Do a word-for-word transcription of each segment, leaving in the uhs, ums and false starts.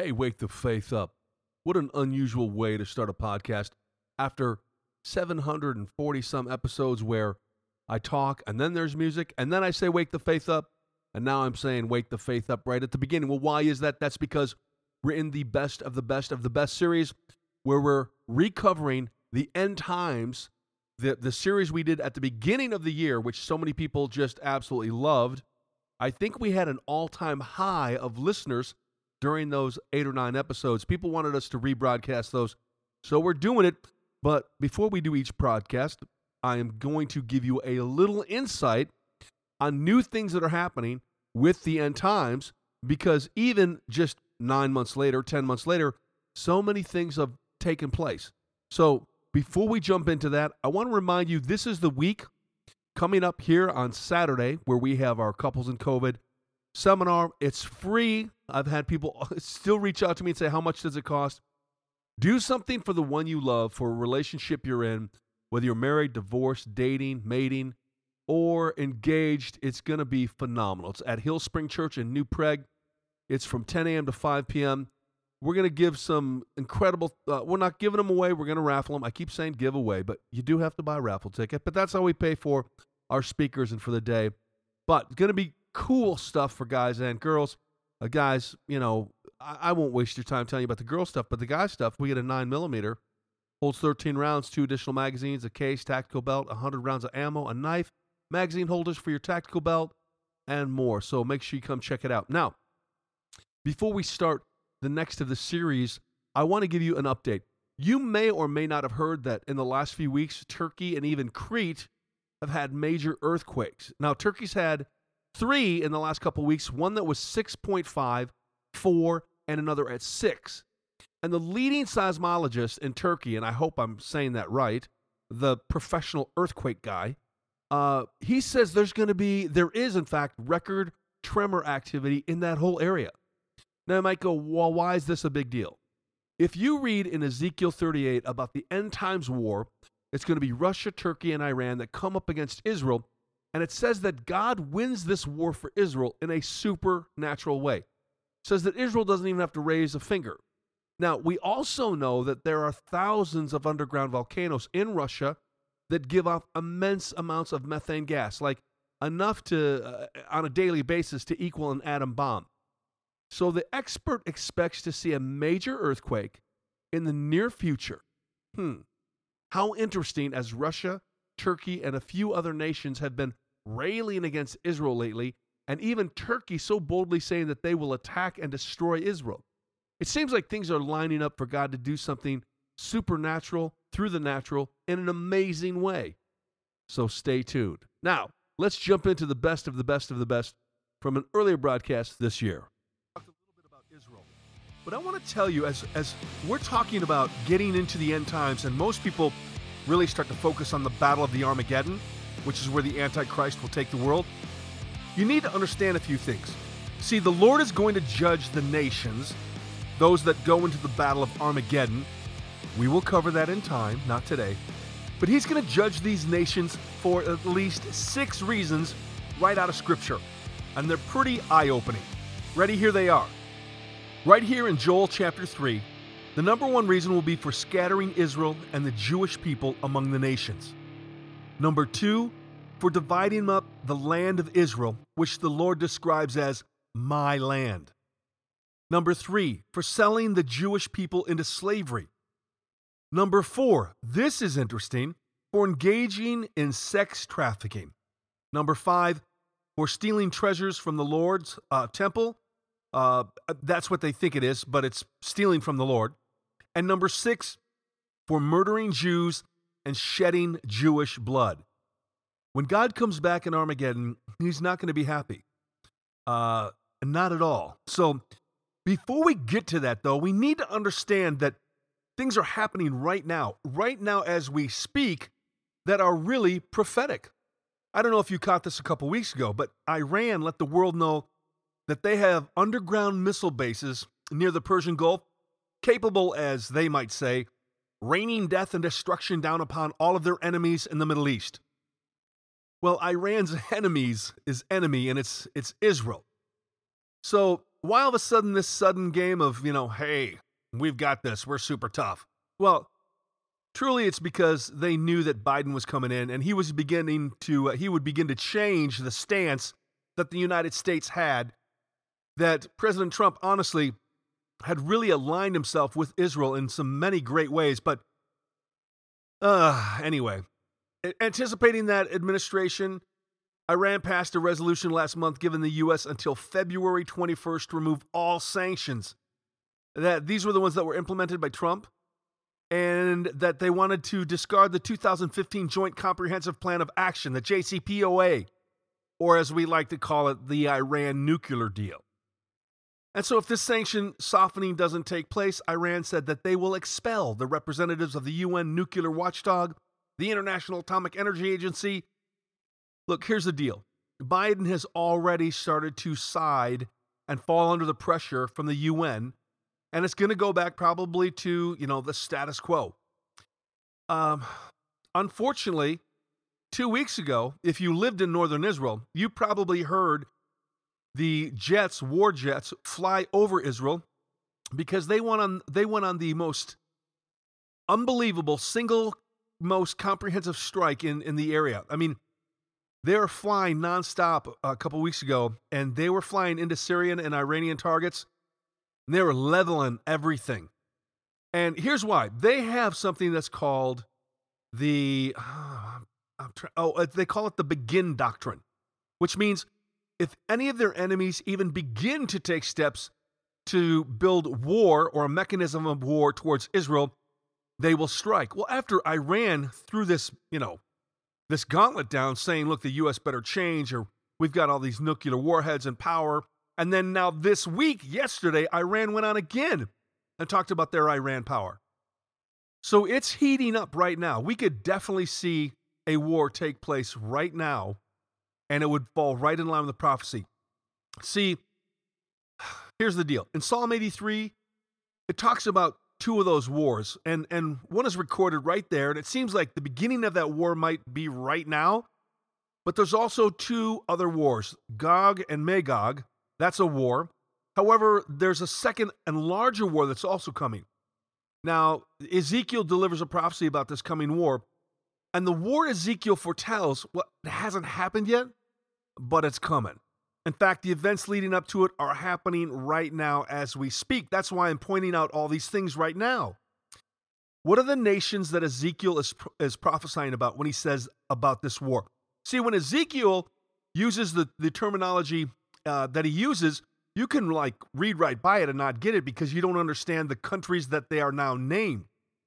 Hey, wake the faith up. What an unusual way to start a podcast after seven hundred forty some episodes where I talk and then there's music and then I say wake the faith up and now I'm saying wake the faith up right at the beginning. Well, why is that? That's because we're in the best of the best of the best series where we're recovering the end times, the, the series we did at the beginning of the year, which so many people just absolutely loved. I think we had an all-time high of listeners during those eight or nine episodes. People wanted us to rebroadcast those, so we're doing it. But before we do each broadcast, I am going to give you a little insight on new things that are happening with the end times, because even just nine months later, ten months later, so many things have taken place. So before we jump into that, I want to remind you this is the week coming up here on Saturday where we have our Couples in COVID seminar. It's free. I've had people still reach out to me and say, how much does it cost? Do something for the one you love, for a relationship you're in, whether you're married, divorced, dating, mating, or engaged. It's going to be phenomenal. It's at Hill Spring Church in New Prague. It's from ten a.m. to five p.m. We're going to give some incredible, uh, we're not giving them away. We're going to raffle them. I keep saying give away, but you do have to buy a raffle ticket. But that's how we pay for our speakers and for the day. But it's going to be cool stuff for guys and girls. Uh, guys, you know, I, I won't waste your time telling you about the girl stuff, but the guy stuff, we get a nine millimeter, holds thirteen rounds, two additional magazines, a case, tactical belt, one hundred rounds of ammo, a knife, magazine holders for your tactical belt, and more. So make sure you come check it out. Now, before we start the next of the series, I want to give you an update. You may or may not have heard that in the last few weeks, Turkey and even Crete have had major earthquakes. Now, Turkey's had three in the last couple of weeks, one that was six point five, four, and another at six. And the leading seismologist in Turkey, and I hope I'm saying that right, the professional earthquake guy, uh, he says there's going to be, there is in fact, record tremor activity in that whole area. Now, you might go, well, why is this a big deal? If you read in Ezekiel thirty-eight about the end times war, it's going to be Russia, Turkey, and Iran that come up against Israel, and it says that God wins this war for Israel in a supernatural way. It says that Israel doesn't even have to raise a finger. Now, we also know that there are thousands of underground volcanoes in Russia that give off immense amounts of methane gas, like enough to, uh, on a daily basis, to equal an atom bomb. So the expert expects to see a major earthquake in the near future. Hmm. How interesting, as Russia, Turkey, and a few other nations have been railing against Israel lately, and even Turkey so boldly saying that they will attack and destroy Israel. It seems like things are lining up for God to do something supernatural through the natural in an amazing way. So stay tuned. Now, let's jump into the best of the best of the best from an earlier broadcast this year. But I want to tell you, as, as we're talking about getting into the end times, and most people really start to focus on the battle of the Armageddon, which is where the Antichrist will take the world, you need to understand a few things. See, the Lord is going to judge the nations, those that go into the battle of Armageddon. We will cover that in time, not today. But he's going to judge these nations for at least six reasons right out of Scripture. And they're pretty eye-opening. Ready? Here they are. Right here in Joel chapter three, the number one reason will be for scattering Israel and the Jewish people among the nations. Number two, for dividing up the land of Israel, which the Lord describes as my land. Number three, for selling the Jewish people into slavery. Number four, this is interesting, for engaging in sex trafficking. Number five, for stealing treasures from the Lord's uh, temple. Uh, that's what they think it is, but it's stealing from the Lord. And number six, for murdering Jews and shedding Jewish blood. When God comes back in Armageddon, he's not going to be happy. Uh, not at all. So before we get to that, though, we need to understand that things are happening right now, right now as we speak, that are really prophetic. I don't know if you caught this a couple weeks ago, but Iran let the world know that they have underground missile bases near the Persian Gulf, capable, as they might say, raining death and destruction down upon all of their enemies in the Middle East. Well, Iran's enemies is enemy, and it's it's Israel. So why all of a sudden this sudden game of, you know, hey, we've got this, we're super tough? Well, truly it's because they knew that Biden was coming in and he was beginning to, uh, he would begin to change the stance that the United States had, that President Trump honestly had really aligned himself with Israel in some many great ways. But uh, anyway, anticipating that administration, Iran passed a resolution last month giving the U S until February twenty-first to remove all sanctions. That these were the ones that were implemented by Trump, and that they wanted to discard the two thousand fifteen Joint Comprehensive Plan of Action, the J C P O A, or as we like to call it, the Iran nuclear deal. And so if this sanction softening doesn't take place, Iran said that they will expel the representatives of the U N nuclear watchdog, the International Atomic Energy Agency. Look, here's the deal. Biden has already started to side and fall under the pressure from the U N, and it's going to go back probably to, you know, the status quo. Um, unfortunately, two weeks ago, if you lived in northern Israel, you probably heard the jets, war jets, fly over Israel because they went on, they went on the most unbelievable, single most comprehensive strike in, in the area. I mean, they were flying nonstop a couple weeks ago, and they were flying into Syrian and Iranian targets, and they were leveling everything. And here's why. They have something that's called the, uh, I'm try- oh, they call it the Begin Doctrine, which means if any of their enemies even begin to take steps to build war or a mechanism of war towards Israel, they will strike. Well, after Iran threw this, you know, this gauntlet down saying, look, the U S better change, or we've got all these nuclear warheads in power. And then now this week, yesterday, Iran went on again and talked about their Iran power. So it's heating up right now. We could definitely see a war take place right now, and it would fall right in line with the prophecy. See, here's the deal. In Psalm eighty-three, it talks about two of those wars, and, and one is recorded right there, and it seems like the beginning of that war might be right now, but there's also two other wars, Gog and Magog. That's a war. However, there's a second and larger war that's also coming. Now, Ezekiel delivers a prophecy about this coming war, and the war Ezekiel foretells, well, it hasn't happened yet, but it's coming. In fact, the events leading up to it are happening right now as we speak. That's why I'm pointing out all these things right now. What are the nations that Ezekiel is, is prophesying about when he says about this war? See, when Ezekiel uses the, the terminology uh, that he uses, you can like read right by it and not get it because you don't understand the countries that they are now named.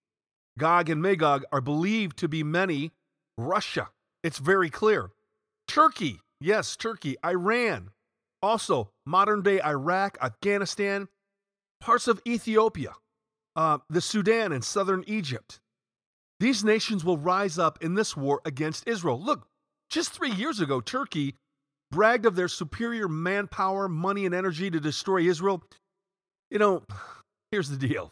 Gog and Magog are believed to be many. Russia, it's very clear. Turkey, yes, Turkey. Iran, also modern-day Iraq, Afghanistan, parts of Ethiopia, uh, the Sudan and southern Egypt. These nations will rise up in this war against Israel. Look, just three years ago, Turkey bragged of their superior manpower, money, and energy to destroy Israel. You know, here's the deal.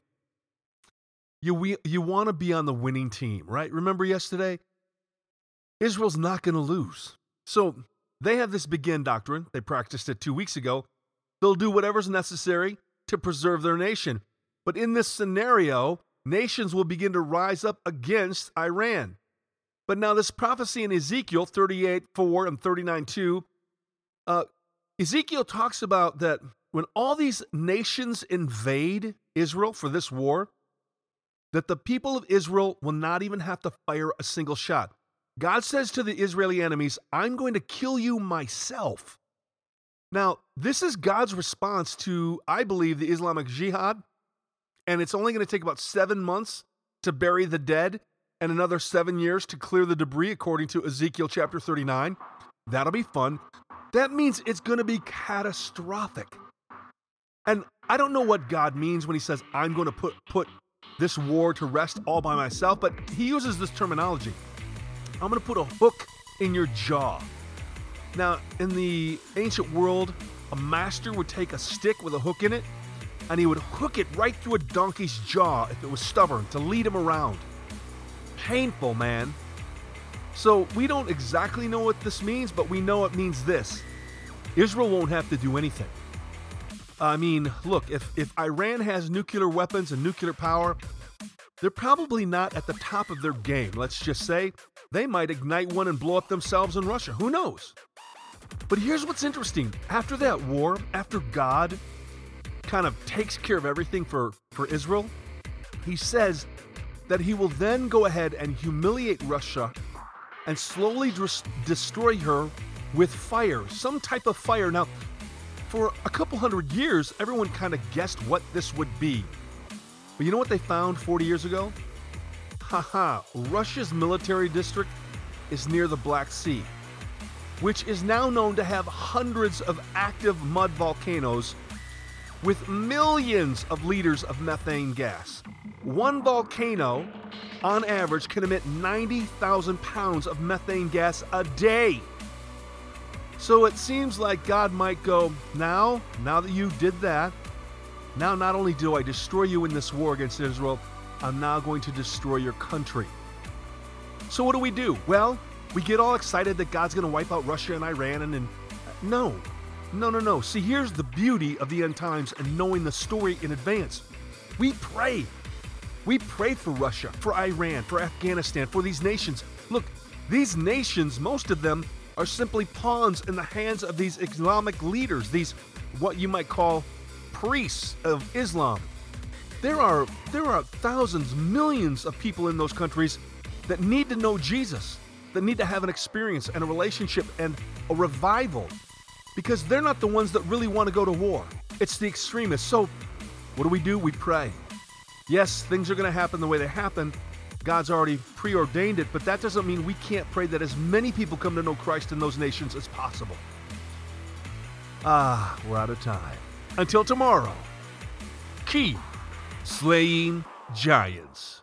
You, we, you want to be on the winning team, right? Remember yesterday? Israel's not going to lose. So they have this Begin Doctrine. They practiced it two weeks ago. They'll do whatever's necessary to preserve their nation. But in this scenario, nations will begin to rise up against Iran. But now this prophecy in Ezekiel thirty-eight four and thirty-nine two, uh, Ezekiel talks about that when all these nations invade Israel for this war, that the people of Israel will not even have to fire a single shot. God says to the Israeli enemies, I'm going to kill you myself. Now, this is God's response to, I believe, the Islamic Jihad, and it's only going to take about seven months to bury the dead and another seven years to clear the debris, according to Ezekiel chapter thirty-nine. That'll be fun. That means it's going to be catastrophic. And I don't know what God means when he says, I'm going to put, put this war to rest all by myself, but he uses this terminology. I'm going to put a hook in your jaw. Now, in the ancient world, a master would take a stick with a hook in it, and he would hook it right through a donkey's jaw if it was stubborn to lead him around. Painful, man. So we don't exactly know what this means, but we know it means this. Israel won't have to do anything. I mean, look, if, if Iran has nuclear weapons and nuclear power, they're probably not at the top of their game. Let's just say they might ignite one and blow up themselves in Russia. Who knows? But here's what's interesting. After that war, after God kind of takes care of everything for, for Israel, he says that he will then go ahead and humiliate Russia and slowly des- destroy her with fire, some type of fire. Now, for a couple hundred years, everyone kind of guessed what this would be. But you know what they found forty years ago? Haha, Russia's military district is near the Black Sea, which is now known to have hundreds of active mud volcanoes with millions of liters of methane gas. One volcano, on average, can emit ninety thousand pounds of methane gas a day. So it seems like God might go, now, now that you did that, now not only do I destroy you in this war against Israel, I'm now going to destroy your country. So what do we do? Well, we get all excited that God's going to wipe out Russia and Iran, and, and no, no, no, no. See, here's the beauty of the end times and knowing the story in advance. We pray. We pray for Russia, for Iran, for Afghanistan, for these nations. Look, these nations, most of them, are simply pawns in the hands of these Islamic leaders, these what you might call priests of Islam. There are there are thousands, millions of people in those countries that need to know Jesus, that need to have an experience and a relationship and a revival, because they're not the ones that really want to go to war. It's the extremists. So what do we do? We pray. Yes, things are going to happen the way they happen. God's already preordained it, but that doesn't mean we can't pray that as many people come to know Christ in those nations as possible. Ah, we're out of time. Until tomorrow, keep slaying giants.